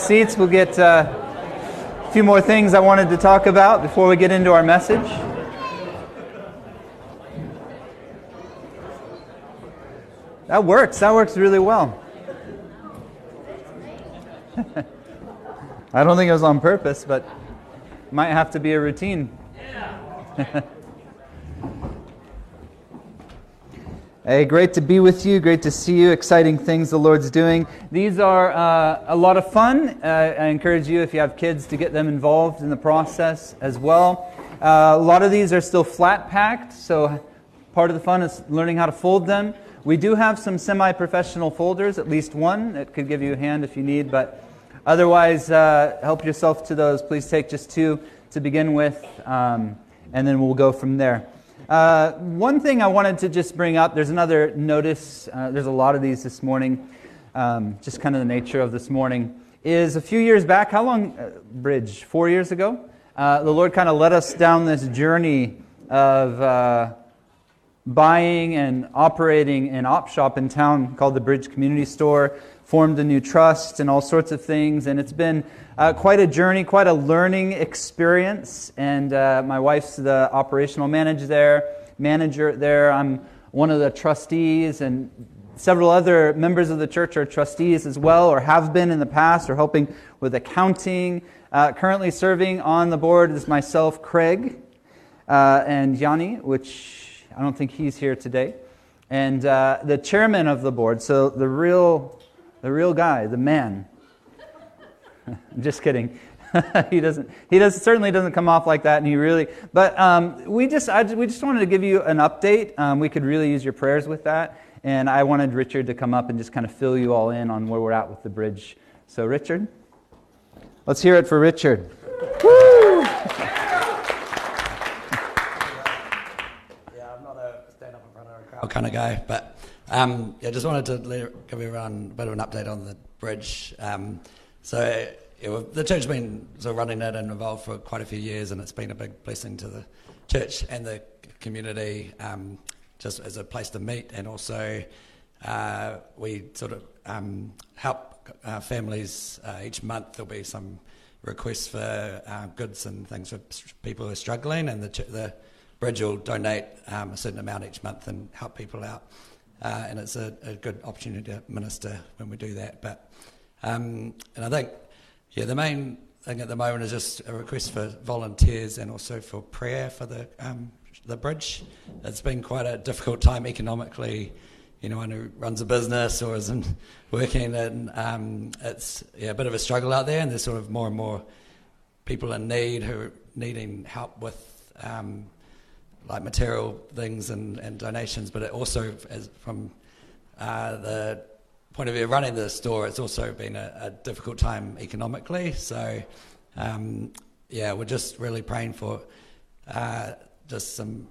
Seats, we'll get a few more things I wanted to talk about before we get into our message. That works really well. I don't think it was on purpose, but might have to be a routine. Hey, great to be with you. Great to see you. Exciting things the Lord's doing. These are a lot of fun. I encourage you, if you have kids, to get them involved in the process as well. A lot of these are still flat packed, so part of the fun is learning how to fold them. We do have some semi-professional folders, at least one that could give you a hand if you need, but otherwise, help yourself to those. Please take just two to begin with, and then we'll go from there. One thing I wanted to just bring up, there's another notice, there's a lot of these this morning, just kind of the nature of this morning, is a few years back, how long, Bridge, 4 years ago, the Lord kind of led us down this journey of buying and operating an op shop in town called the Bridge Community Store, formed a new trust and all sorts of things, and it's been quite a journey, quite a learning experience, and my wife's the operational manager there. I'm one of the trustees, and several other members of the church are trustees as well, or have been in the past, or helping with accounting. Currently serving on the board is myself, Craig, and Yanni, which I don't think he's here today, and the chairman of the board, so the real guy, the man. I'm just kidding. He certainly doesn't come off like that, and he really. But we just wanted to give you an update. We could really use your prayers with that, and I wanted Richard to come up and just kind of fill you all in on where we're at with the bridge. So, Richard, let's hear it for Richard. Woo! Yeah, I'm not a stand up in front of a crowd kind of guy, but just wanted to give everyone a bit of an update on the bridge. The church's been sort of running it and involved for quite a few years, and it's been a big blessing to the church and the community, just as a place to meet, and also we sort of help families each month. There'll be some requests for goods and things for people who are struggling, and the bridge will donate a certain amount each month and help people out. And it's a good opportunity to minister when we do that. But and I think, the main thing at the moment is just a request for volunteers and also for prayer for the bridge. It's been quite a difficult time economically. Anyone who runs a business or isn't working, and it's a bit of a struggle out there. And there's sort of more and more people in need who are needing help with like material things and donations, but it also, from the point of view of running the store, it's also been a difficult time economically. So, we're just really praying for just some,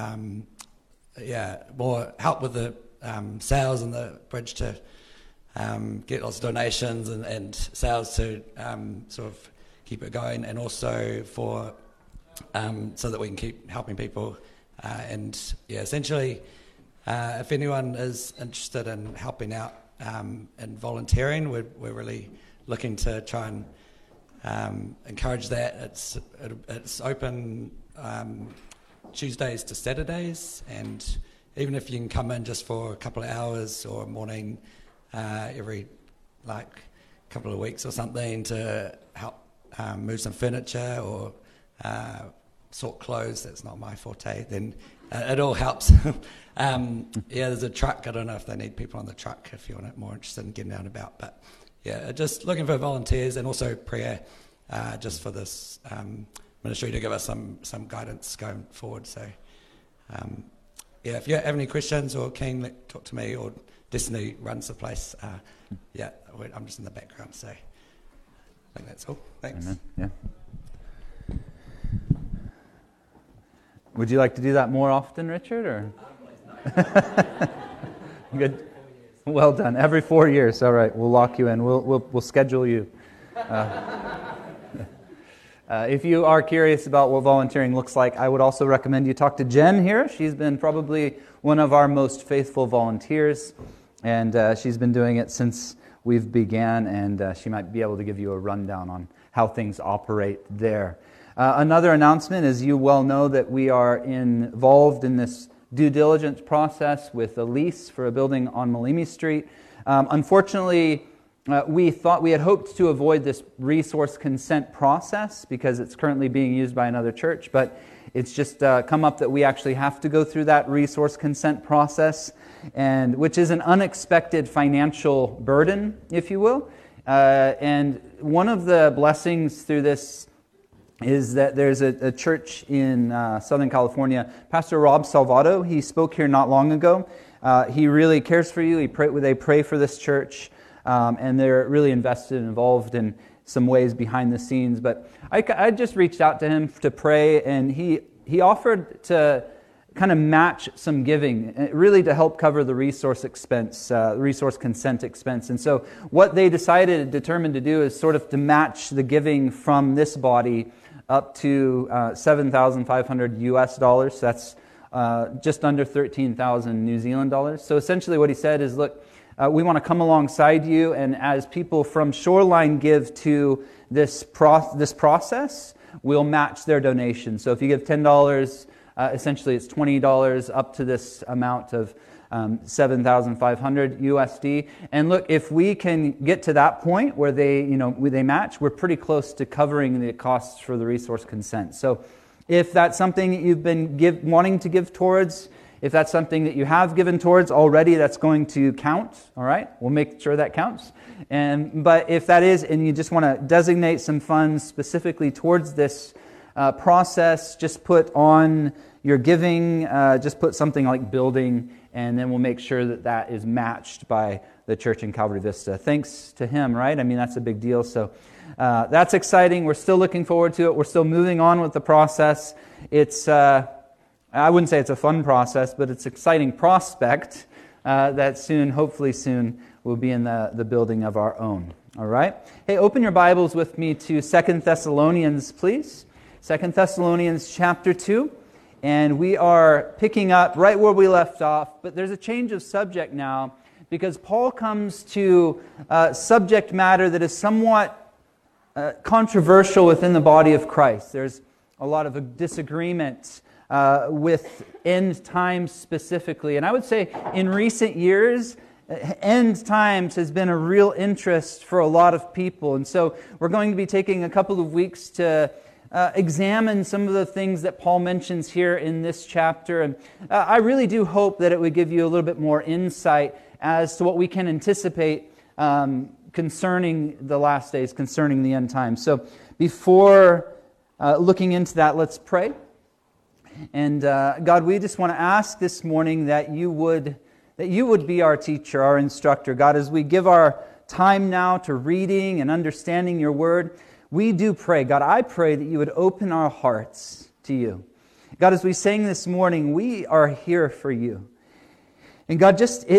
more help with the sales and the bridge to get lots of donations and sales to sort of keep it going, and also for so that we can keep helping people. Essentially, if anyone is interested in helping out and volunteering, we're really looking to try and encourage that. It's open Tuesdays to Saturdays, and even if you can come in just for a couple of hours or a morning every couple of weeks or something to help move some furniture or sort clothes, that's not my forte, then it all helps. There's a truck. I don't know if they need people on the truck if you're more interested in getting out and about. But just looking for volunteers and also prayer just for this ministry to give us some guidance going forward. So, if you have any questions or keen, talk to me, or Destiny runs the place. I'm just in the background, so I think that's all. Thanks. Amen. Yeah. Would you like to do that more often, Richard? Or good. Well done. Every 4 years. All right. We'll lock you in. We'll schedule you. If you are curious about what volunteering looks like, I would also recommend you talk to Jen here. She's been probably one of our most faithful volunteers, and she's been doing it since we've began, and she might be able to give you a rundown on how things operate there. Another announcement, as you well know, that we are involved in this due diligence process with a lease for a building on Malimi Street. Unfortunately, we had hoped to avoid this resource consent process because it's currently being used by another church, but it's just come up that we actually have to go through that resource consent process, and which is an unexpected financial burden, if you will. And one of the blessings through this is that there's a church in Southern California, Pastor Rob Salvato. He spoke here not long ago. He really cares for you. They pray for this church, and they're really invested and involved in some ways behind the scenes. But I just reached out to him to pray, and he offered to kind of match some giving, really to help cover the resource consent expense. And so what they determined to do is sort of to match the giving from this body up to $7,500 US dollars. So that's just under 13,000 New Zealand dollars. So essentially what he said is, look, we want to come alongside you, and as people from Shoreline give to this process, we'll match their donation. So if you give $10, essentially it's $20 up to this amount of 7,500 USD. And look, if we can get to that point where they match, we're pretty close to covering the costs for the resource consent. So if that's something that you've been wanting to give towards, if that's something that you have given towards already, that's going to count. All right, we'll make sure that counts. But if that is, and you just want to designate some funds specifically towards this process, just put on your giving, just put something like building, and then we'll make sure that that is matched by the church in Calvary Vista. Thanks to him, right? I mean, that's a big deal. So that's exciting. We're still looking forward to it. We're still moving on with the process. It's, I wouldn't say it's a fun process, but it's an exciting prospect that soon, hopefully soon, we'll be in the building of our own. All right? Hey, open your Bibles with me to 2 Thessalonians, please. 2 Thessalonians chapter 2. And we are picking up right where we left off, but there's a change of subject now because Paul comes to subject matter that is somewhat controversial within the body of Christ. There's a lot of disagreement with end times specifically. And I would say in recent years, end times has been a real interest for a lot of people. And so we're going to be taking a couple of weeks to examine some of the things that Paul mentions here in this chapter. And I really do hope that it would give you a little bit more insight as to what we can anticipate concerning the last days, concerning the end times. So before looking into that, let's pray. And God, we just want to ask this morning that you would be our teacher, our instructor. God, as we give our time now to reading and understanding your word, we do pray, God, I pray that you would open our hearts to you. God, as we sang this morning, we are here for you. And God,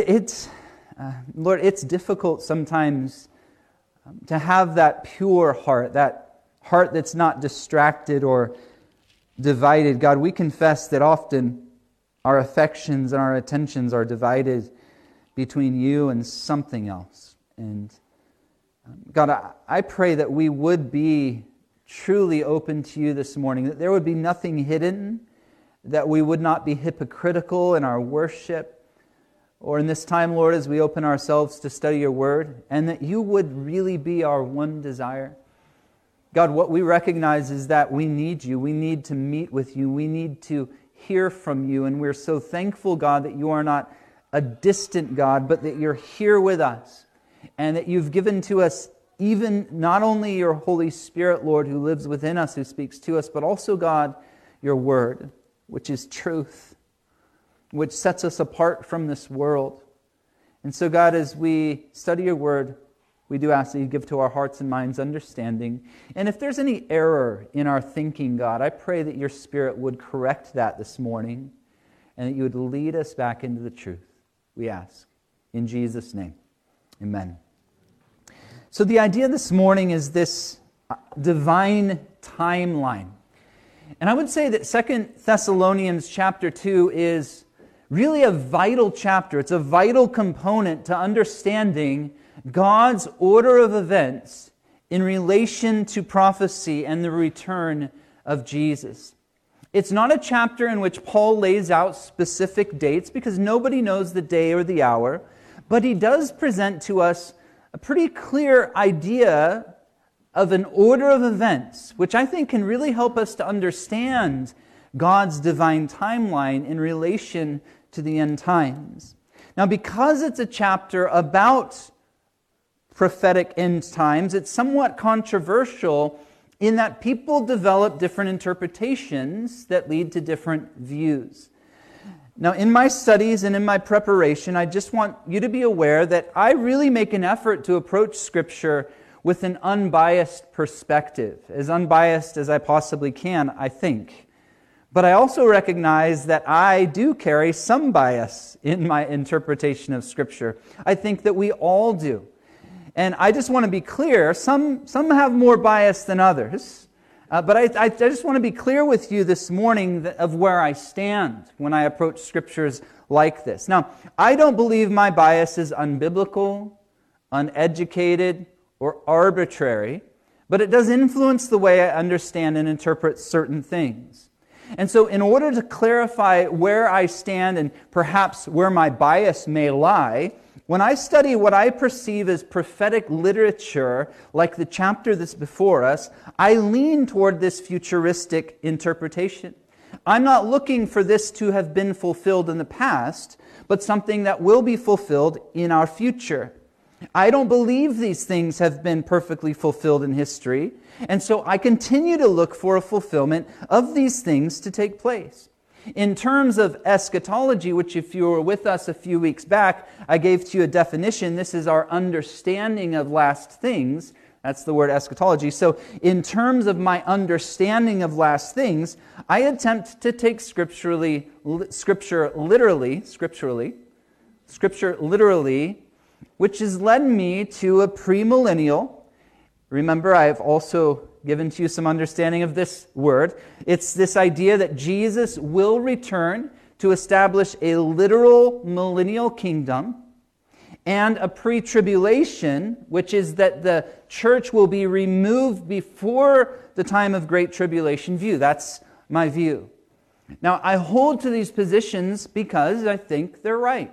Lord, it's difficult sometimes to have that pure heart, that heart that's not distracted or divided. God, we confess that often our affections and our attentions are divided between you and something else. And God, I pray that we would be truly open to you this morning, that there would be nothing hidden, that we would not be hypocritical in our worship, or in this time, Lord, as we open ourselves to study your word, and that you would really be our one desire. God, what we recognize is that we need you. We need to meet with you. We need to hear from you, and we're so thankful, God, that you are not a distant God, but that you're here with us. And that you've given to us even not only your Holy Spirit, Lord, who lives within us, who speaks to us, but also, God, your word, which is truth, which sets us apart from this world. And so, God, as we study your word, we do ask that you give to our hearts and minds understanding. And if there's any error in our thinking, God, I pray that your Spirit would correct that this morning and that you would lead us back into the truth. We ask in Jesus' name. Amen. So the idea this morning is this divine timeline. And I would say that 2 Thessalonians chapter 2 is really a vital chapter. It's a vital component to understanding God's order of events in relation to prophecy and the return of Jesus. It's not a chapter in which Paul lays out specific dates because nobody knows the day or the hour, but he does present to us a pretty clear idea of an order of events, which I think can really help us to understand God's divine timeline in relation to the end times. Now, because it's a chapter about prophetic end times, it's somewhat controversial in that people develop different interpretations that lead to different views. Now, in my studies and in my preparation, I just want you to be aware that I really make an effort to approach Scripture with an unbiased perspective, as unbiased as I possibly can, I think. But I also recognize that I do carry some bias in my interpretation of Scripture. I think that we all do. And I just want to be clear, some have more bias than others. But I just want to be clear with you this morning of where I stand when I approach Scriptures like this. Now, I don't believe my bias is unbiblical, uneducated, or arbitrary, but it does influence the way I understand and interpret certain things. And so in order to clarify where I stand and perhaps where my bias may lie, when I study what I perceive as prophetic literature, like the chapter that's before us, I lean toward this futuristic interpretation. I'm not looking for this to have been fulfilled in the past, but something that will be fulfilled in our future. I don't believe these things have been perfectly fulfilled in history, and so I continue to look for a fulfillment of these things to take place. In terms of eschatology, which if you were with us a few weeks back, I gave to you a definition. This is our understanding of last things. That's the word eschatology. So in terms of my understanding of last things, I attempt to take Scripture literally, which has led me to a premillennial. Remember, I've also given to you some understanding of this word. It's this idea that Jesus will return to establish a literal millennial kingdom, and a pre-tribulation, which is that the church will be removed before the time of great tribulation view. That's my view. Now, I hold to these positions because I think they're right.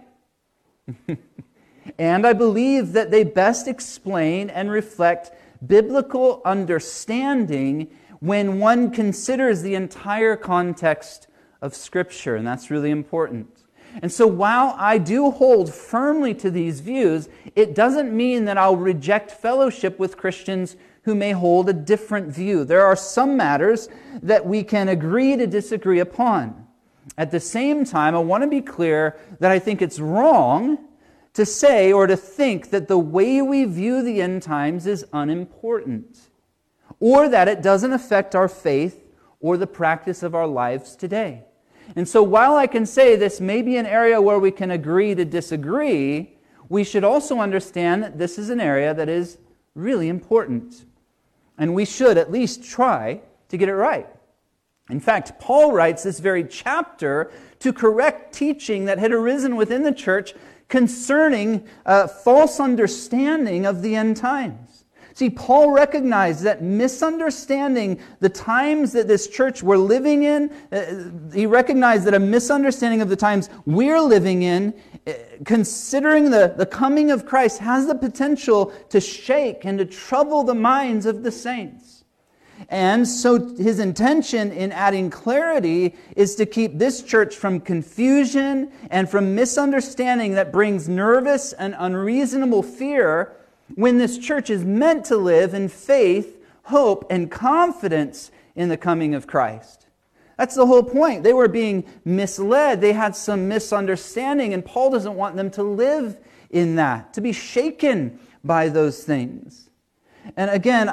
And I believe that they best explain and reflect biblical understanding when one considers the entire context of Scripture, and that's really important. And so while I do hold firmly to these views, it doesn't mean that I'll reject fellowship with Christians who may hold a different view. There are some matters that we can agree to disagree upon. At the same time, I want to be clear that I think it's wrong to say or to think that the way we view the end times is unimportant, or that it doesn't affect our faith or the practice of our lives today. And so while I can say this may be an area where we can agree to disagree, we should also understand that this is an area that is really important. And we should at least try to get it right. In fact, Paul writes this very chapter to correct teaching that had arisen within the church concerning false understanding of the end times. See, Paul recognized that misunderstanding the times that this church were living in, he recognized that a misunderstanding of the times we're living in, considering the coming of Christ, has the potential to shake and to trouble the minds of the saints. And so his intention in adding clarity is to keep this church from confusion and from misunderstanding that brings nervous and unreasonable fear when this church is meant to live in faith, hope, and confidence in the coming of Christ. That's the whole point. They were being misled. They had some misunderstanding, and Paul doesn't want them to live in that, to be shaken by those things. And again,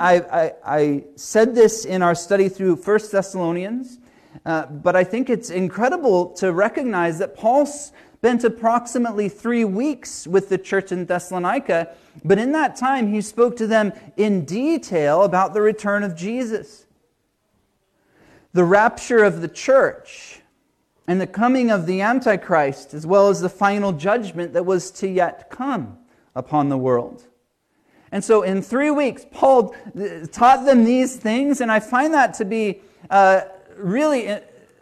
I said this in our study through 1 Thessalonians, but I think it's incredible to recognize that Paul spent approximately 3 weeks with the church in Thessalonica, but in that time he spoke to them in detail about the return of Jesus, the rapture of the church, and the coming of the Antichrist, as well as the final judgment that was to yet come upon the world. And so in 3 weeks, Paul taught them these things, and I find that to be really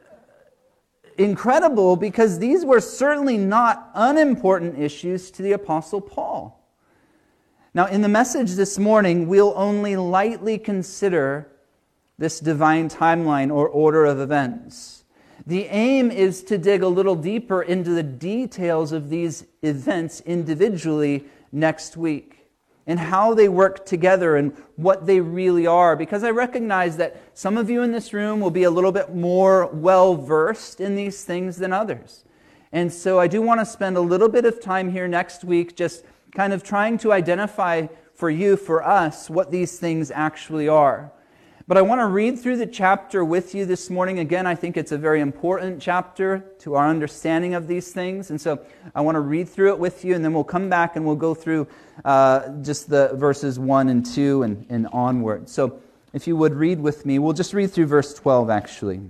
incredible, because these were certainly not unimportant issues to the Apostle Paul. Now, in the message this morning, we'll only lightly consider this divine timeline or order of events. The aim is to dig a little deeper into the details of these events individually next week, and how they work together and what they really are. Because I recognize that some of you in this room will be a little bit more well-versed in these things than others. And so I do want to spend a little bit of time here next week just kind of trying to identify for you, for us, what these things actually are. But I want to read through the chapter with you this morning. Again, I think it's a very important chapter to our understanding of these things. And so I want to read through it with you, and then we'll come back and we'll go through just the verses 1 and 2 and onward. So if you would read with me, we'll just read through verse 12 actually.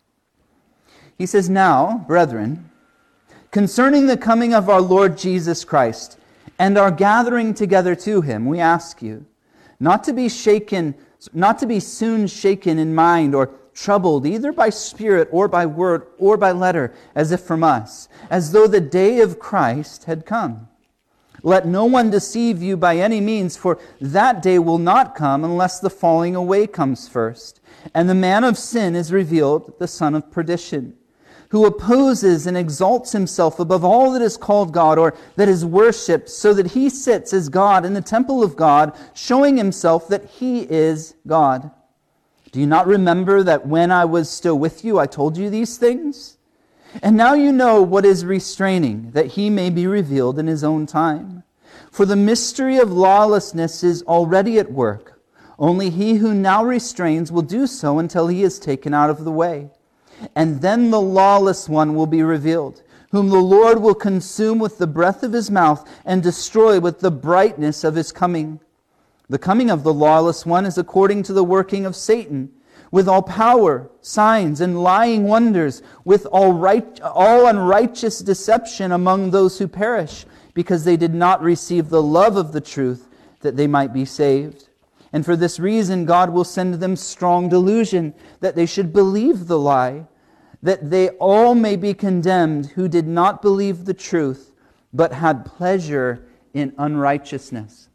He says, "Now, brethren, concerning the coming of our Lord Jesus Christ and our gathering together to Him, we ask you not to be soon shaken in mind or troubled either by spirit or by word or by letter, as if from us, as though the day of Christ had come. Let no one deceive you by any means, for that day will not come unless the falling away comes first, and the man of sin is revealed, the son of perdition, who opposes and exalts himself above all that is called God or that is worshipped, so that he sits as God in the temple of God, showing himself that he is God. Do you not remember that when I was still with you, I told you these things? And now you know what is restraining, that he may be revealed in his own time. For the mystery of lawlessness is already at work. Only he who now restrains will do so until he is taken out of the way. And then the lawless one will be revealed, whom the Lord will consume with the breath of his mouth and destroy with the brightness of his coming. The coming of the lawless one is according to the working of Satan, with all power, signs, and lying wonders, with all unrighteous deception among those who perish, because they did not receive the love of the truth, that they might be saved. And for this reason God will send them strong delusion, that they should believe the lie, that they all may be condemned who did not believe the truth, but had pleasure in unrighteousness."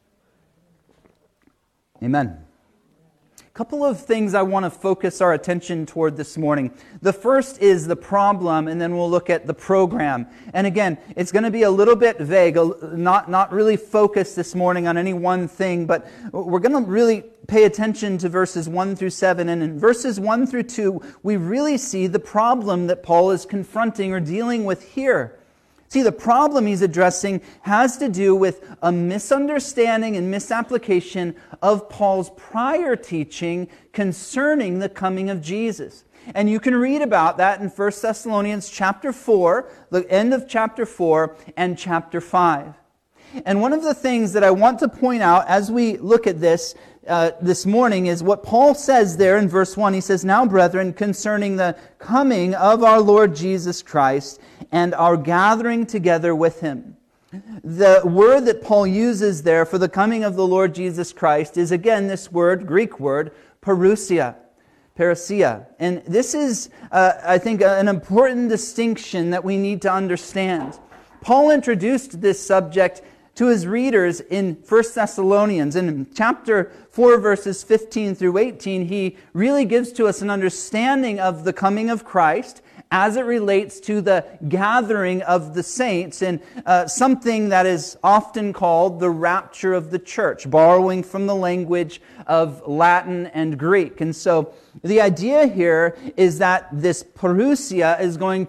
Amen. A couple of things I want to focus our attention toward this morning. The first is the problem, and then we'll look at the program. And again, it's going to be a little bit vague, not really focused this morning on any one thing, but we're going to really pay attention to verses 1 through 7. And in verses 1 through 2, we really see the problem that Paul is confronting or dealing with here. See, the problem he's addressing has to do with a misunderstanding and misapplication of Paul's prior teaching concerning the coming of Jesus. And you can read about that in 1 Thessalonians chapter 4, the end of chapter 4 and chapter 5. And one of the things that I want to point out as we look at this morning is what Paul says there in verse 1. He says, "Now, brethren, concerning the coming of our Lord Jesus Christ and our gathering together with Him." The word that Paul uses there for the coming of the Lord Jesus Christ is again this word, Greek word, parousia. Parousia. And this is, I think, an important distinction that we need to understand. Paul introduced this subject to his readers in 1 Thessalonians. In chapter 4, verses 15 through 18, he really gives to us an understanding of the coming of Christ as it relates to the gathering of the saints, and something that is often called the rapture of the church, borrowing from the language of Latin and Greek. And so the idea here is that this parousia is going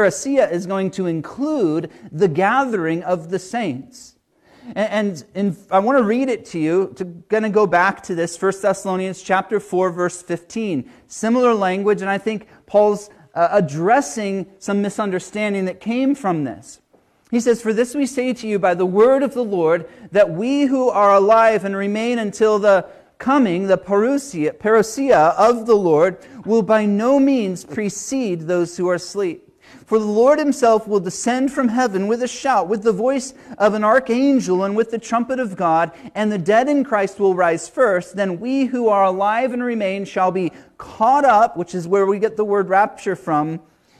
to include the gathering of the saints. And I want to read it to you. Going to go back to this, 1 Thessalonians chapter 4, verse 15. Similar language, and I think Paul's addressing some misunderstanding that came from this. He says, "For this we say to you by the word of the Lord, that we who are alive and remain until the coming, the parousia of the Lord, will by no means precede those who are asleep. For the Lord himself will descend from heaven with a shout, with the voice of an archangel, and with the trumpet of God, and the dead in Christ will rise first. Then we who are alive and remain shall be caught up, which is where we get the word rapture from,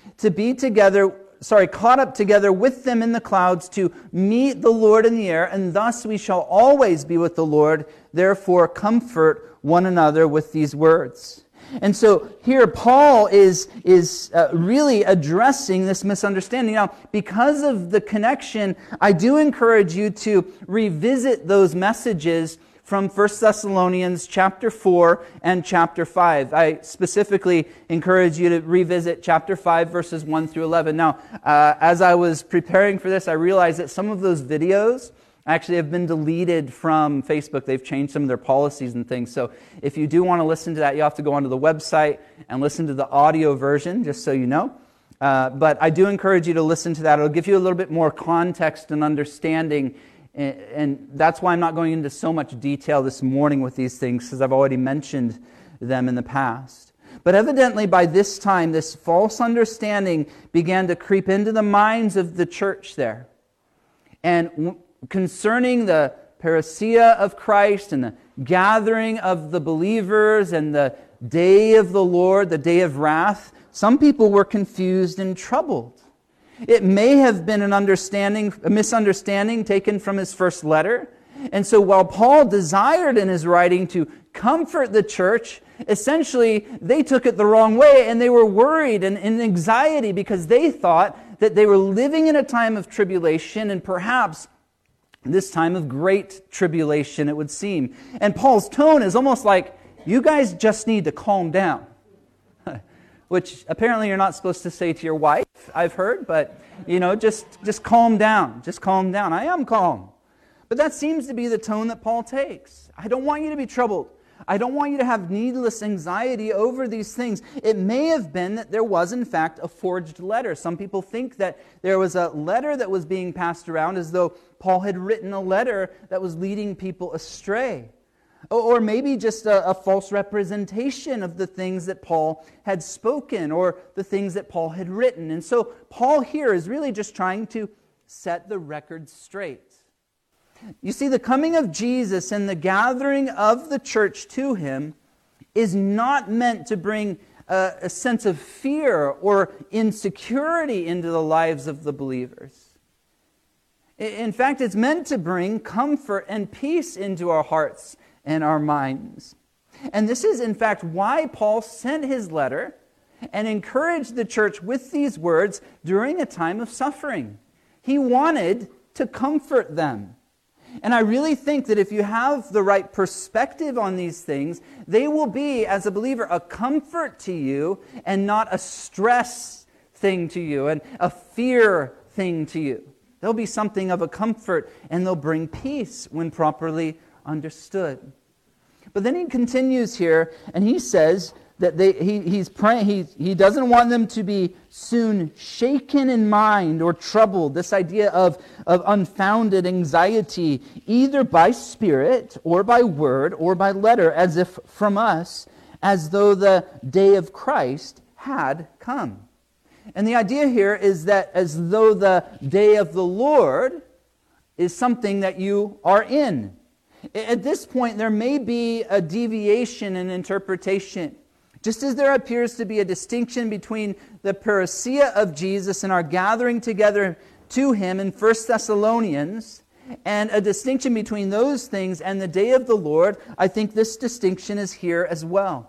caught up together with them in the clouds to meet the Lord in the air, and thus we shall always be with the Lord. Therefore comfort one another with these words. And so here Paul is really addressing this misunderstanding. Now, because of the connection, I do encourage you to revisit those messages from 1 Thessalonians chapter 4 and chapter 5. I specifically encourage you to revisit chapter 5, verses 1 through 11. Now, as I was preparing for this, I realized that some of those videos actually have been deleted from Facebook. They've changed some of their policies and things. So if you do want to listen to that, you have to go onto the website and listen to the audio version, just so you know. But I do encourage you to listen to that. It'll give you a little bit more context and understanding. And that's why I'm not going into so much detail this morning with these things, because I've already mentioned them in the past. But evidently by this time, this false understanding began to creep into the minds of the church there. And concerning the parousia of Christ and the gathering of the believers and the day of the Lord, the day of wrath, some people were confused and troubled. It may have been a misunderstanding taken from his first letter. And so while Paul desired in his writing to comfort the church, essentially they took it the wrong way, and they were worried and in anxiety because they thought that they were living in a time of tribulation, and perhaps this time of great tribulation, it would seem. And Paul's tone is almost like, you guys just need to calm down. Which apparently you're not supposed to say to your wife, I've heard, but, just calm down. Just calm down. I am calm. But that seems to be the tone that Paul takes. I don't want you to be troubled. I don't want you to have needless anxiety over these things. It may have been that there was, in fact, a forged letter. Some people think that there was a letter that was being passed around as though Paul had written a letter that was leading people astray. Or maybe just a false representation of the things that Paul had spoken or the things that Paul had written. And so Paul here is really just trying to set the record straight. You see, the coming of Jesus and the gathering of the church to him is not meant to bring a sense of fear or insecurity into the lives of the believers. In fact, it's meant to bring comfort and peace into our hearts and our minds. And this is, in fact, why Paul sent his letter and encouraged the church with these words during a time of suffering. He wanted to comfort them. And I really think that if you have the right perspective on these things, they will be, as a believer, a comfort to you and not a stress thing to you and a fear thing to you. They'll be something of a comfort, and they'll bring peace when properly understood. But then he continues here, and he says that he's praying. He doesn't want them to be soon shaken in mind or troubled. This idea of unfounded anxiety, either by spirit or by word or by letter, as if from us, as though the day of Christ had come. And the idea here is that as though the day of the Lord is something that you are in. At this point, there may be a deviation in interpretation. Just as there appears to be a distinction between the parousia of Jesus and our gathering together to him in 1 Thessalonians, and a distinction between those things and the day of the Lord, I think this distinction is here as well.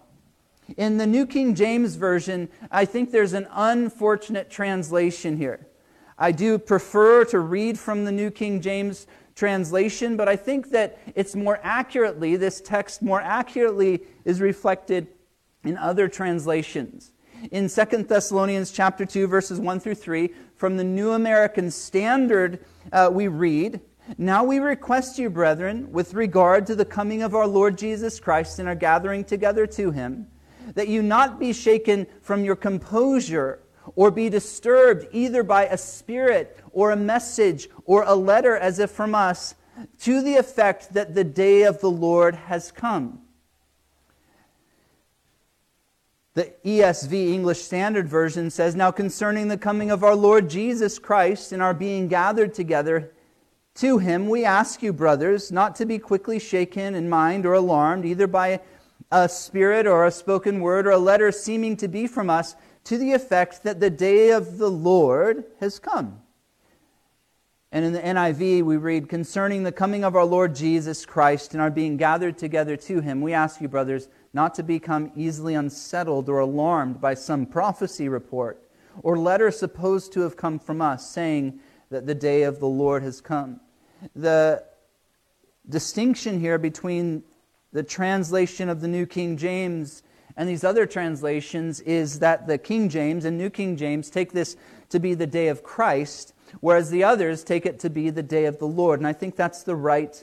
In the New King James Version, I think there's an unfortunate translation here. I do prefer to read from the New King James translation, but I think that it's more accurately, this text more accurately is reflected in other translations. In 2 Thessalonians chapter 2, verses 1 through 3, from the New American Standard, we read, "Now we request you, brethren, with regard to the coming of our Lord Jesus Christ and our gathering together to him, that you not be shaken from your composure or be disturbed either by a spirit or a message or a letter as if from us, to the effect that the day of the Lord has come." The ESV, English Standard Version, says, "Now concerning the coming of our Lord Jesus Christ and our being gathered together to Him, we ask you, brothers, not to be quickly shaken in mind or alarmed, either by a spirit or a spoken word or a letter seeming to be from us, to the effect that the day of the Lord has come." And in the NIV, we read, "Concerning the coming of our Lord Jesus Christ and our being gathered together to Him, we ask you, brothers, not to become easily unsettled or alarmed by some prophecy report or letter supposed to have come from us, saying that the day of the Lord has come." The distinction here between the translation of the New King James and these other translations is that the King James and New King James take this to be the day of Christ, whereas the others take it to be the day of the Lord. And I think that's the right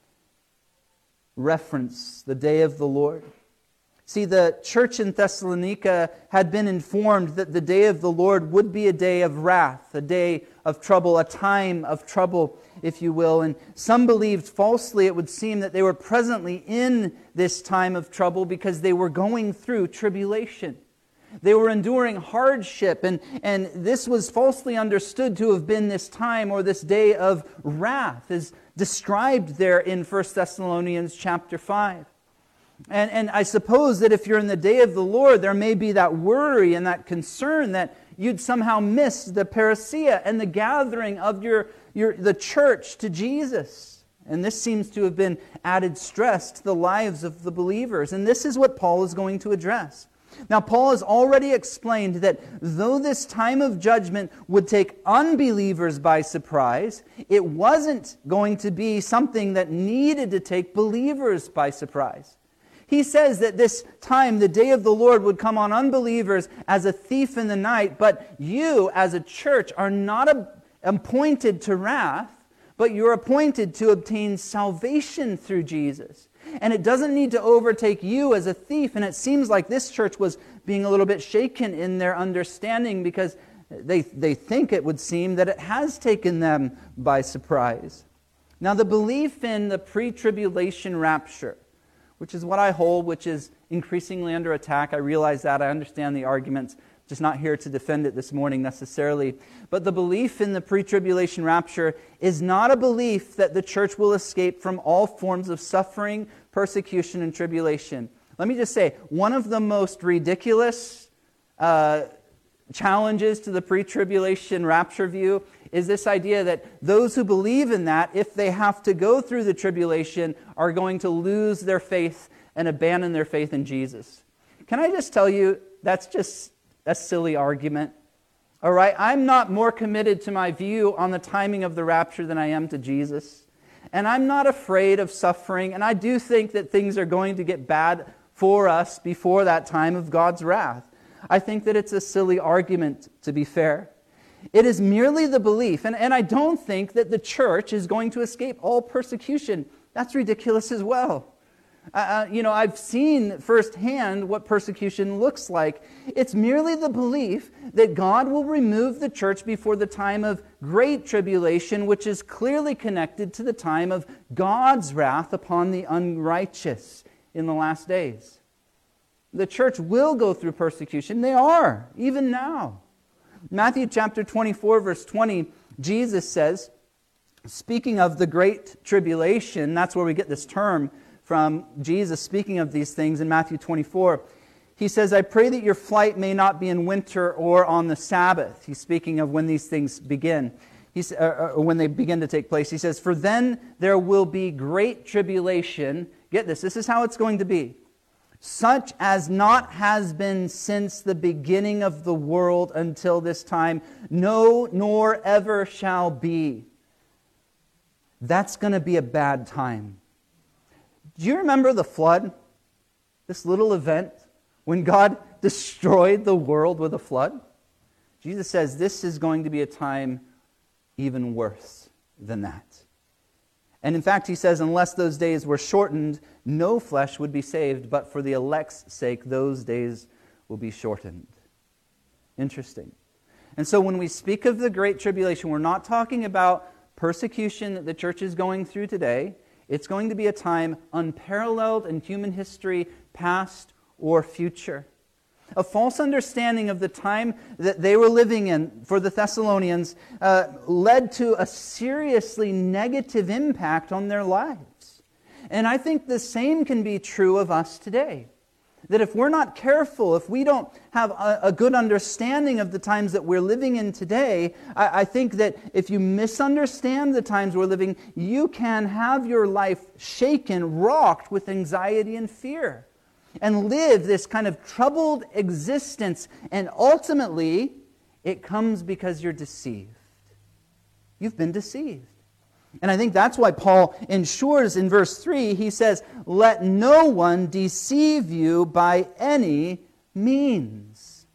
reference, the day of the Lord. See, the church in Thessalonica had been informed that the day of the Lord would be a day of wrath, a day of trouble, a time of trouble, if you will. And some believed falsely, it would seem, that they were presently in this time of trouble because they were going through tribulation. They were enduring hardship, and this was falsely understood to have been this time or this day of wrath, as described there in 1 Thessalonians chapter 5. And I suppose that if you're in the day of the Lord, there may be that worry and that concern that you'd somehow miss the parousia and the gathering of the church to Jesus. And this seems to have been added stress to the lives of the believers. And this is what Paul is going to address. Now, Paul has already explained that though this time of judgment would take unbelievers by surprise, it wasn't going to be something that needed to take believers by surprise. He says that this time, the day of the Lord, would come on unbelievers as a thief in the night, but you, as a church, are not appointed to wrath, but you're appointed to obtain salvation through Jesus. And it doesn't need to overtake you as a thief. And it seems like this church was being a little bit shaken in their understanding because they think, it would seem, that it has taken them by surprise. Now, the belief in the pre-tribulation rapture, which is what I hold, which is increasingly under attack. I realize that. I understand the arguments. Just not here to defend it this morning necessarily. But the belief in the pre-tribulation rapture is not a belief that the church will escape from all forms of suffering, persecution, and tribulation. Let me just say, one of the most ridiculous challenges to the pre-tribulation rapture view is this idea that those who believe in that, if they have to go through the tribulation, are going to lose their faith and abandon their faith in Jesus. Can I just tell you, that's just a silly argument. All right, I'm not more committed to my view on the timing of the rapture than I am to Jesus. And I'm not afraid of suffering, and I do think that things are going to get bad for us before that time of God's wrath. I think that it's a silly argument, to be fair. It is merely the belief, and I don't think that the church is going to escape all persecution. That's ridiculous as well. I've seen firsthand what persecution looks like. It's merely the belief that God will remove the church before the time of great tribulation, which is clearly connected to the time of God's wrath upon the unrighteous in the last days. The church will go through persecution. They are, even now. Matthew chapter 24, verse 20, Jesus says, speaking of the great tribulation, that's where we get this term from Jesus speaking of these things in Matthew 24. He says, "I pray that your flight may not be in winter or on the Sabbath." He's speaking of when these things begin. When they begin to take place. He says, "For then there will be great tribulation." Get this is how it's going to be. "Such as not has been since the beginning of the world until this time, no, nor ever shall be." That's going to be a bad time. Do you remember the flood? This little event when God destroyed the world with a flood? Jesus says this is going to be a time even worse than that. And in fact, he says, unless those days were shortened, no flesh would be saved, but for the elect's sake, those days will be shortened. Interesting. And so when we speak of the Great Tribulation, we're not talking about persecution that the church is going through today. It's going to be a time unparalleled in human history, past or future. A false understanding of the time that they were living in for the Thessalonians led to a seriously negative impact on their lives. And I think the same can be true of us today. That if we're not careful, if we don't have a good understanding of the times that we're living in today, I think that if you misunderstand the times we're living, you can have your life shaken, rocked with anxiety and fear, and live this kind of troubled existence. And ultimately, it comes because you're deceived. You've been deceived. And I think that's why Paul ensures in verse 3, he says, "Let no one deceive you by any means."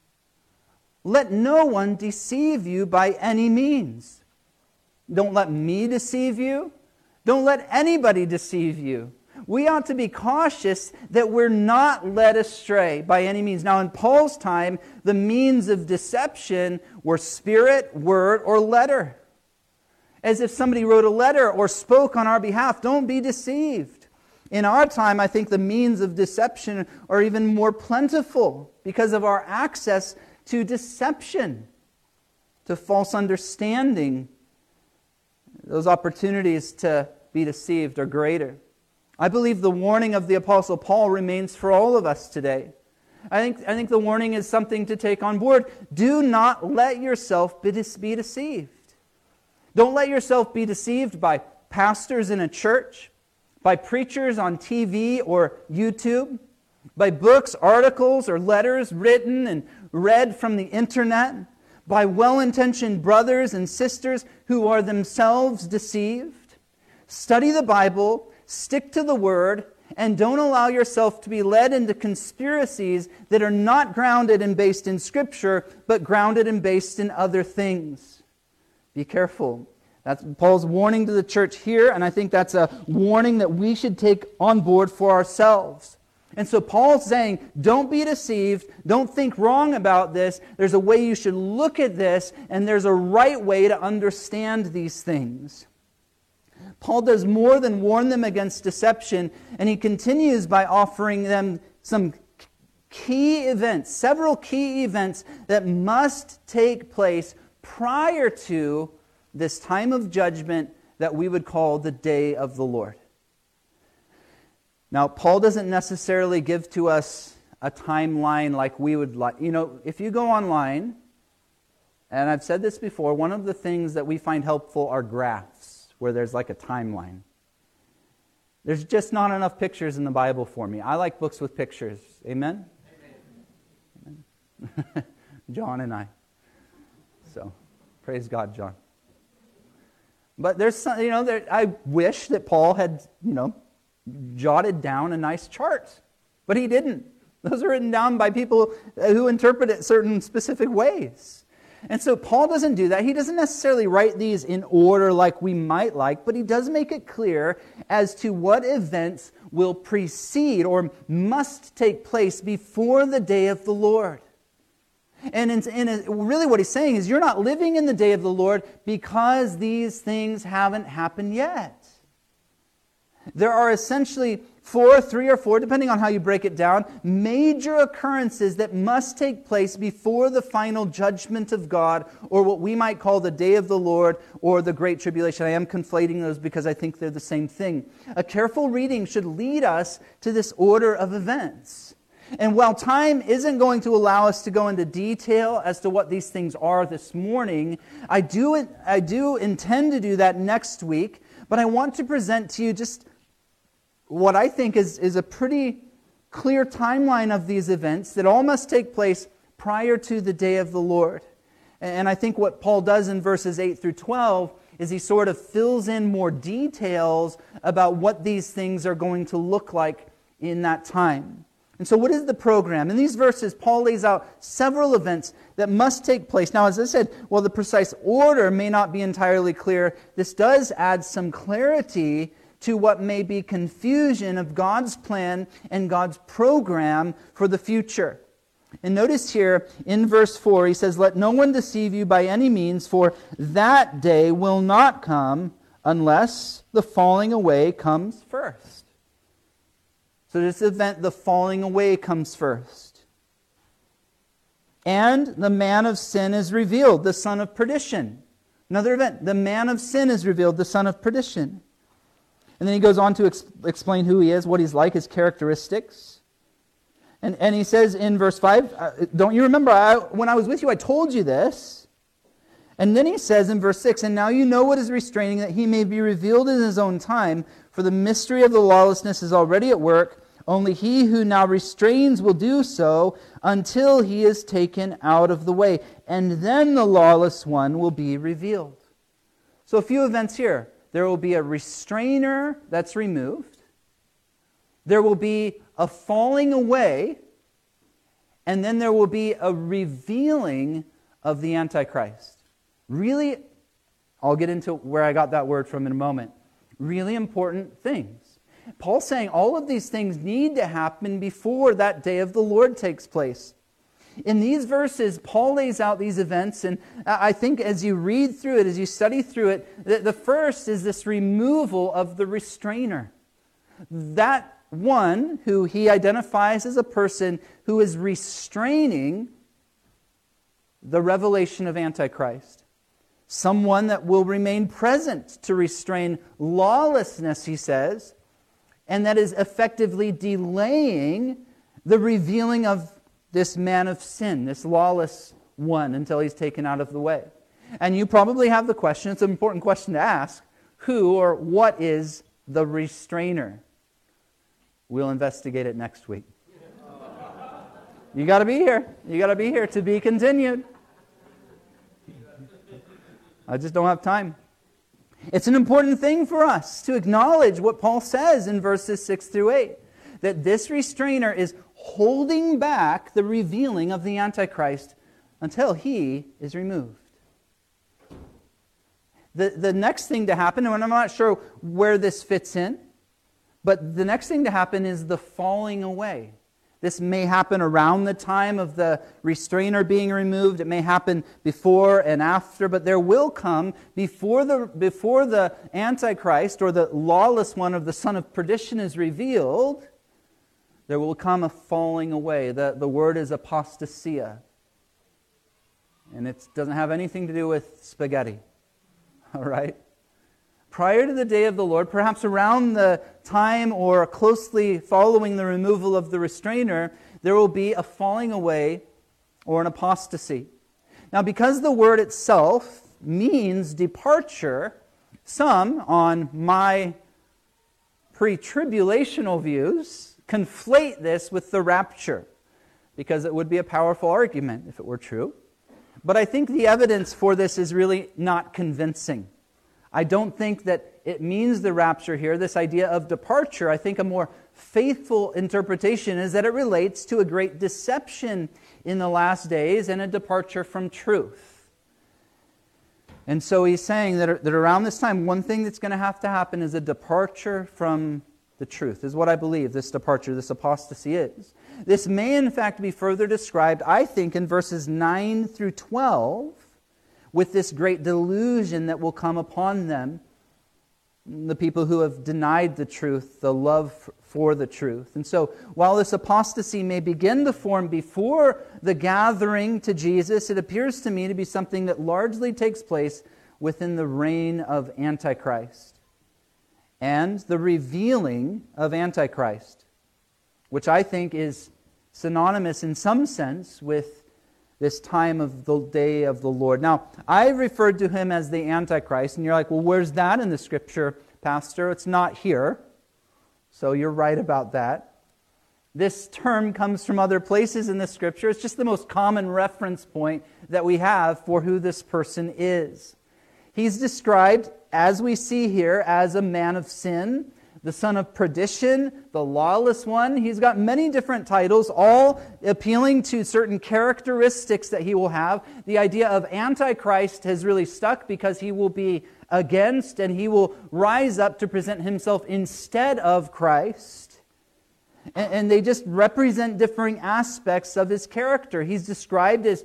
Let no one deceive you by any means. Don't let me deceive you. Don't let anybody deceive you. We ought to be cautious that we're not led astray by any means. Now, in Paul's time, the means of deception were spirit, word, or letter. As if somebody wrote a letter or spoke on our behalf. Don't be deceived. In our time, I think the means of deception are even more plentiful because of our access to deception, to false understanding. Those opportunities to be deceived are greater. I believe the warning of the Apostle Paul remains for all of us today. I think the warning is something to take on board. Do not let yourself be deceived. Don't let yourself be deceived by pastors in a church, by preachers on TV or YouTube, by books, articles, or letters written and read from the internet, by well-intentioned brothers and sisters who are themselves deceived. Study the Bible, stick to the Word, and don't allow yourself to be led into conspiracies that are not grounded and based in Scripture, but grounded and based in other things. Be careful. That's Paul's warning to the church here, and I think that's a warning that we should take on board for ourselves. And so Paul's saying, don't be deceived, don't think wrong about this. There's a way you should look at this, and there's a right way to understand these things. Paul does more than warn them against deception, and he continues by offering them some key events, several key events that must take place prior to this time of judgment that we would call the day of the Lord. Now, Paul doesn't necessarily give to us a timeline like we would like. You know, if you go online, and I've said this before, one of the things that we find helpful are graphs, where there's like a timeline. There's just not enough pictures in the Bible for me. I like books with pictures. Amen? Amen. John and I. So, praise God, John. But there's some, I wish that Paul had, jotted down a nice chart. But he didn't. Those are written down by people who interpret it certain specific ways. And so Paul doesn't do that. He doesn't necessarily write these in order like we might like, but he does make it clear as to what events will precede or must take place before the day of the Lord. And really what he's saying is you're not living in the day of the Lord because these things haven't happened yet. There are essentially 3 or 4, depending on how you break it down, major occurrences that must take place before the final judgment of God, or what we might call the day of the Lord or the Great Tribulation. I am conflating those because I think they're the same thing. A careful reading should lead us to this order of events. And while time isn't going to allow us to go into detail as to what these things are this morning, I do intend to do that next week, but I want to present to you just what I think is a pretty clear timeline of these events that all must take place prior to the day of the Lord. And I think what Paul does in verses 8 through 12 is he sort of fills in more details about what these things are going to look like in that time. And so what is the program? In these verses, Paul lays out several events that must take place. Now, as I said, while the precise order may not be entirely clear, this does add some clarity to what may be confusion of God's plan and God's program for the future. And notice here in verse 4, he says, "Let no one deceive you by any means, for that day will not come unless the falling away comes first." So this event, the falling away, comes first. And the man of sin is revealed, the son of perdition. Another event, the man of sin is revealed, the son of perdition. And then he goes on to explain who he is, what he's like, his characteristics. And he says in verse 5, don't you remember, when I was with you, I told you this. And then he says in verse 6, and now you know what is restraining, that he may be revealed in his own time, for the mystery of the lawlessness is already at work. Only he who now restrains will do so until he is taken out of the way. And then the lawless one will be revealed. So a few events here. There will be a restrainer that's removed. There will be a falling away. And then there will be a revealing of the Antichrist. Really, I'll get into where I got that word from in a moment. Really important things. Paul's saying all of these things need to happen before that day of the Lord takes place. In these verses, Paul lays out these events, and I think as you read through it, as you study through it, the first is this removal of the restrainer. That one who he identifies as a person who is restraining the revelation of Antichrist. Someone that will remain present to restrain lawlessness, he says, and that is effectively delaying the revealing of this man of sin, this lawless one, until he's taken out of the way. And you probably have the question, it's an important question to ask, who or what is the restrainer? We'll investigate it next week. You got to be here. You got to be here. To be continued. I just don't have time. It's an important thing for us to acknowledge what Paul says in verses 6 through 8. That this restrainer is holding back the revealing of the Antichrist until he is removed. The next thing to happen, and I'm not sure where this fits in, but the next thing to happen is the falling away. This may happen around the time of the restrainer being removed. It may happen before and after, but there will come, before the Antichrist or the lawless one of the son of perdition is revealed, there will come a falling away. The word is apostasia. And it doesn't have anything to do with spaghetti. All right? Prior to the day of the Lord, perhaps around the time or closely following the removal of the restrainer, there will be a falling away or an apostasy. Now, because the word itself means departure, some, on my pre-tribulational views, conflate this with the rapture, because it would be a powerful argument if it were true. But I think the evidence for this is really not convincing. I don't think that it means the rapture here, this idea of departure. I think a more faithful interpretation is that it relates to a great deception in the last days and a departure from truth. And so he's saying that around this time, one thing that's going to happen is a departure from the truth, is what I believe this departure, this apostasy is. This may in fact be further described, I think, in verses 9 through 12, with this great delusion that will come upon them, the people who have denied the truth, the love for the truth. And so, while this apostasy may begin to form before the gathering to Jesus, it appears to me to be something that largely takes place within the reign of Antichrist and the revealing of Antichrist, which I think is synonymous in some sense with this time of the day of the Lord. Now, I referred to him as the Antichrist, and you're like, well, where's that in the Scripture, Pastor? It's not here. So you're right about that. This term comes from other places in the Scripture. It's just the most common reference point that we have for who this person is. He's described, as we see here, as a man of sin, the son of perdition, the lawless one. He's got many different titles, all appealing to certain characteristics that he will have. The idea of Antichrist has really stuck because he will be against and he will rise up to present himself instead of Christ. And they just represent differing aspects of his character. He's described as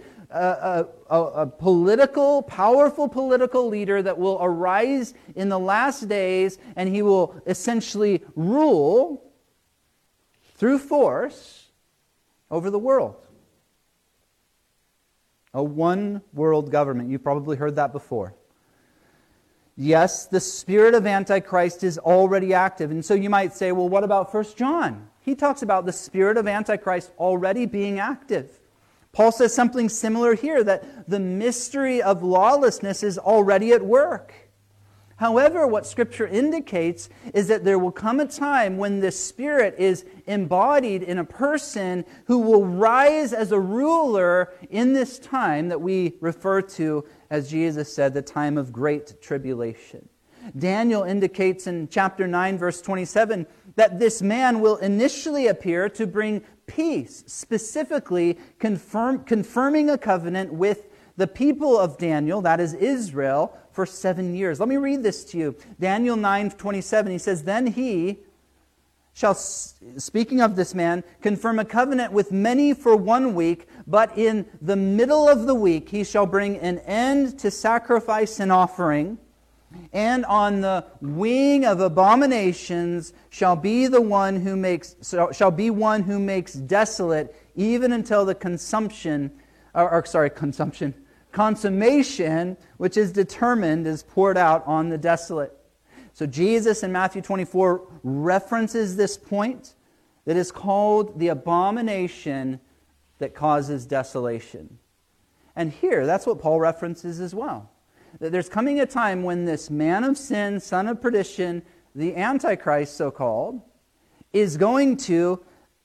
a powerful political leader that will arise in the last days, and he will essentially rule through force over the world. a one world government. You've probably heard that before. Yes, the spirit of Antichrist is already active. And so you might say, well, what about 1 John? He talks about the spirit of Antichrist already being active. Paul says something similar here, that the mystery of lawlessness is already at work. However, what Scripture indicates is that there will come a time when this spirit is embodied in a person who will rise as a ruler in this time that we refer to, as Jesus said, the time of great tribulation. Daniel indicates in chapter 9, verse 27, that this man will initially appear to bring peace, specifically confirming a covenant with the people of Daniel, that is Israel, for 7 years. Let me read this to you. Daniel 9:27, he says, "Then he shall, speaking of this man, confirm a covenant with many for 1 week, but in the middle of the week he shall bring an end to sacrifice and offering, and on the wing of abominations shall be one who makes desolate, even until the consummation, which is determined, is poured out on the desolate." So Jesus in Matthew 24 references this point that is called the abomination that causes desolation. And here, that's what Paul references as well. That there's coming a time when this man of sin, son of perdition, the Antichrist so-called, is going to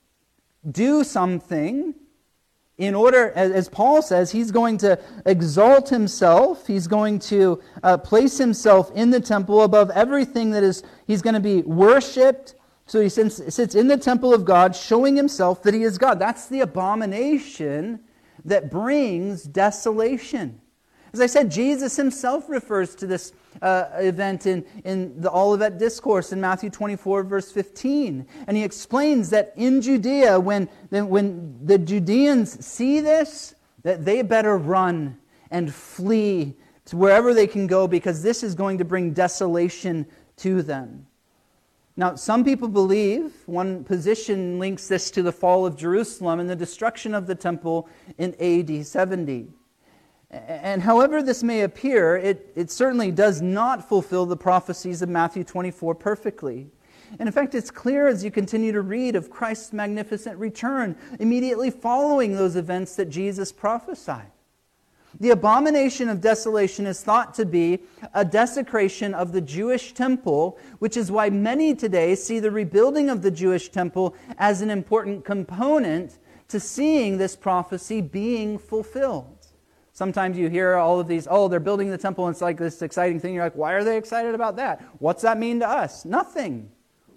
do something in order, as Paul says, he's going to exalt himself. He's going to place himself in the temple above everything that is, he's going to be worshipped. So he sits in the temple of God, showing himself that he is God. That's the abomination that brings desolation. As I said, Jesus himself refers to this event in the Olivet Discourse in Matthew 24, verse 15. And he explains that in Judea, when the Judeans see this, that they better run and flee to wherever they can go, because this is going to bring desolation to them. Now, some people believe, one position links this to the fall of Jerusalem and the destruction of the temple in AD 70. And however this may appear, it certainly does not fulfill the prophecies of Matthew 24 perfectly. And in fact, it's clear as you continue to read of Christ's magnificent return immediately following those events that Jesus prophesied. The abomination of desolation is thought to be a desecration of the Jewish temple, which is why many today see the rebuilding of the Jewish temple as an important component to seeing this prophecy being fulfilled. Sometimes you hear all of these, they're building the temple, and it's like this exciting thing. You're like, why are they excited about that? What's that mean to us? Nothing.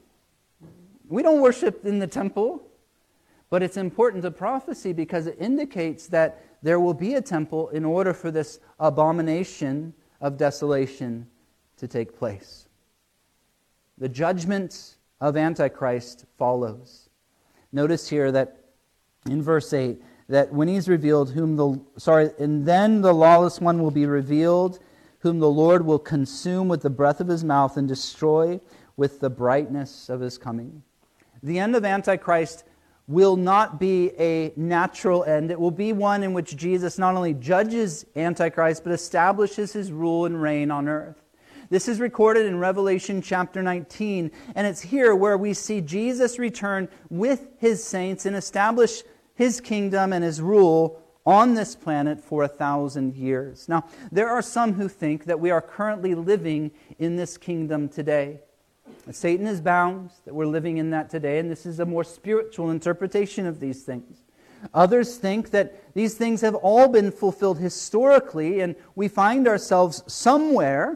We don't worship in the temple. But it's important to prophecy because it indicates that there will be a temple in order for this abomination of desolation to take place. The judgment of Antichrist follows. Notice here that in verse 8, that when he's revealed, and then the lawless one will be revealed, whom the Lord will consume with the breath of his mouth and destroy with the brightness of his coming. The end of Antichrist will not be a natural end. It will be one in which Jesus not only judges Antichrist, but establishes his rule and reign on earth. This is recorded in Revelation chapter 19, and it's here where we see Jesus return with his saints and establish his kingdom and his rule on this planet for 1,000 years. Now, there are some who think that we are currently living in this kingdom today. Satan is bound that we're living in that today, and this is a more spiritual interpretation of these things. Others think that these things have all been fulfilled historically, and we find ourselves somewhere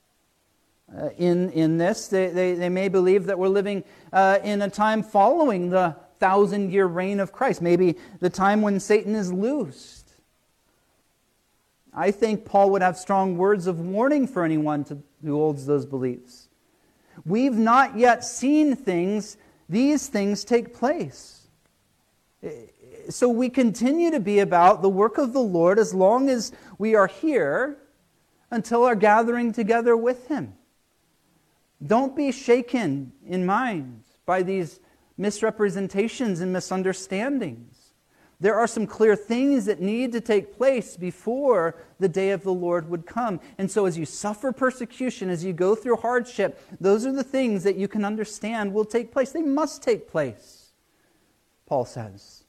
in this. They may believe that we're living in a time following the 1,000-year reign of Christ, maybe the time when Satan is loosed. I think Paul would have strong words of warning for anyone who holds those beliefs. We've not yet seen these things take place. So we continue to be about the work of the Lord as long as we are here until our gathering together with Him. Don't be shaken in mind by these misrepresentations and misunderstandings. There are some clear things that need to take place before the day of the Lord would come. And so as you suffer persecution, as you go through hardship, those are the things that you can understand will take place. They must take place, Paul says.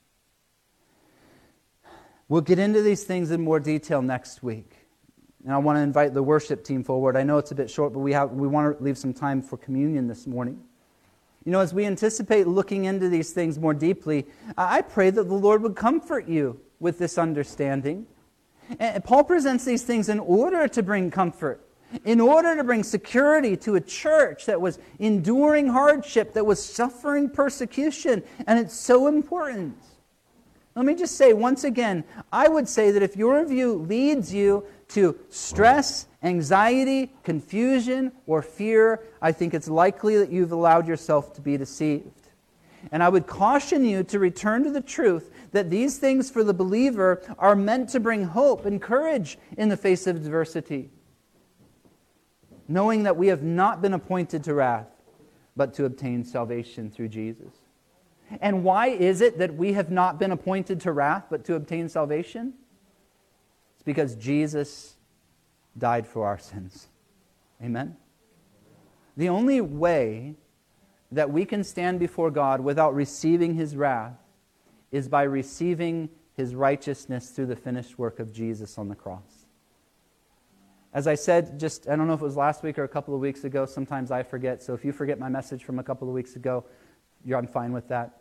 We'll get into these things in more detail next week. And I want to invite the worship team forward. I know it's a bit short, but we want to leave some time for communion this morning. You know, as we anticipate looking into these things more deeply, I pray that the Lord would comfort you with this understanding. And Paul presents these things in order to bring comfort, in order to bring security to a church that was enduring hardship, that was suffering persecution, and it's so important. Let me just say once again, I would say that if your view leads you to stress, anxiety, confusion, or fear, I think it's likely that you've allowed yourself to be deceived. And I would caution you to return to the truth that these things for the believer are meant to bring hope and courage in the face of adversity, knowing that we have not been appointed to wrath, but to obtain salvation through Jesus. And why is it that we have not been appointed to wrath, but to obtain salvation? It's because Jesus died for our sins. Amen? The only way that we can stand before God without receiving His wrath is by receiving His righteousness through the finished work of Jesus on the cross. As I said, I don't know if it was last week or a couple of weeks ago, sometimes I forget, so if you forget my message from a couple of weeks ago, I'm fine with that.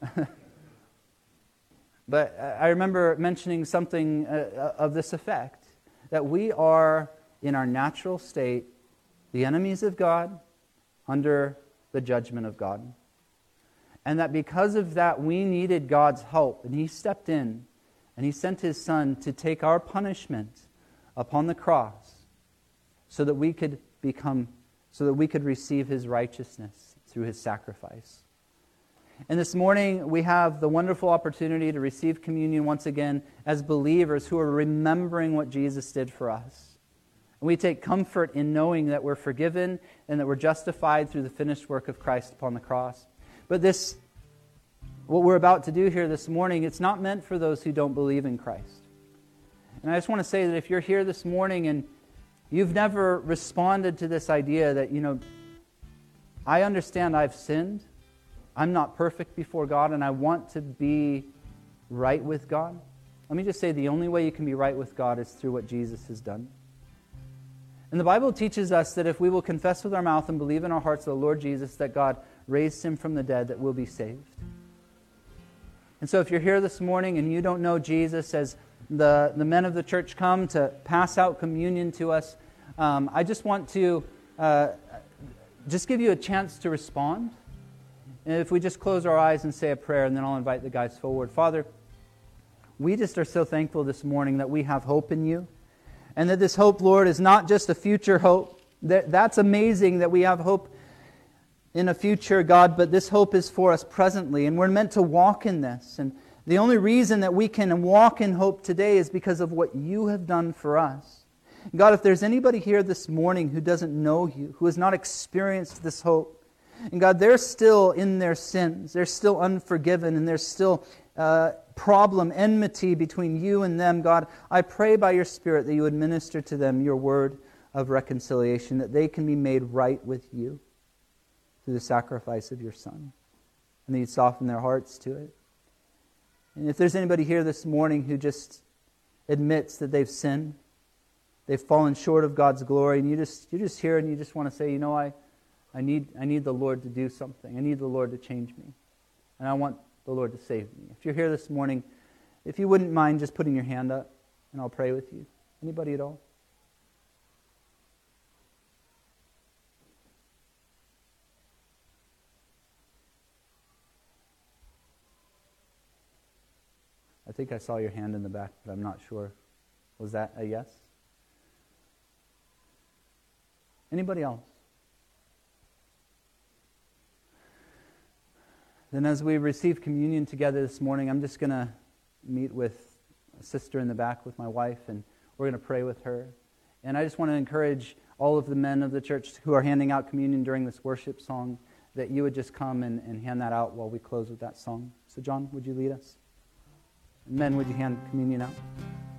But I remember mentioning something of this effect, that we are, in our natural state, the enemies of God, under the judgment of God. And that because of that, we needed God's help, and He stepped in, and He sent His Son to take our punishment upon the cross so that we could receive His righteousness through His sacrifice. And this morning, we have the wonderful opportunity to receive communion once again as believers who are remembering what Jesus did for us. And we take comfort in knowing that we're forgiven and that we're justified through the finished work of Christ upon the cross. But what we're about to do here this morning, it's not meant for those who don't believe in Christ. And I just want to say that if you're here this morning and you've never responded to this idea that, I understand I've sinned, I'm not perfect before God, and I want to be right with God. Let me just say the only way you can be right with God is through what Jesus has done. And the Bible teaches us that if we will confess with our mouth and believe in our hearts the Lord Jesus, that God raised Him from the dead, that we'll be saved. And so if you're here this morning and you don't know Jesus, as the men of the church come to pass out communion to us, I just want to just give you a chance to respond. And if we just close our eyes and say a prayer, and then I'll invite the guys forward. Father, we just are so thankful this morning that we have hope in You. And that this hope, Lord, is not just a future hope. That's amazing that we have hope in a future, God, but this hope is for us presently. And we're meant to walk in this. And the only reason that we can walk in hope today is because of what You have done for us. God, if there's anybody here this morning who doesn't know You, who has not experienced this hope, and God, they're still in their sins. They're still unforgiven, and there's still problem, enmity between You and them. God, I pray by Your Spirit that You would minister to them Your word of reconciliation, that they can be made right with You through the sacrifice of Your Son, and that You'd soften their hearts to it. And if there's anybody here this morning who just admits that they've sinned, they've fallen short of God's glory, and you're just here and you just want to say, I need the Lord to do something. I need the Lord to change me. And I want the Lord to save me. If you're here this morning, if you wouldn't mind just putting your hand up, and I'll pray with you. Anybody at all? I think I saw your hand in the back, but I'm not sure. Was that a yes? Anybody else? Then as we receive communion together this morning, I'm just going to meet with a sister in the back with my wife, and we're going to pray with her. And I just want to encourage all of the men of the church who are handing out communion during this worship song that you would just come and hand that out while we close with that song. So John, would you lead us? Men, would you hand communion out?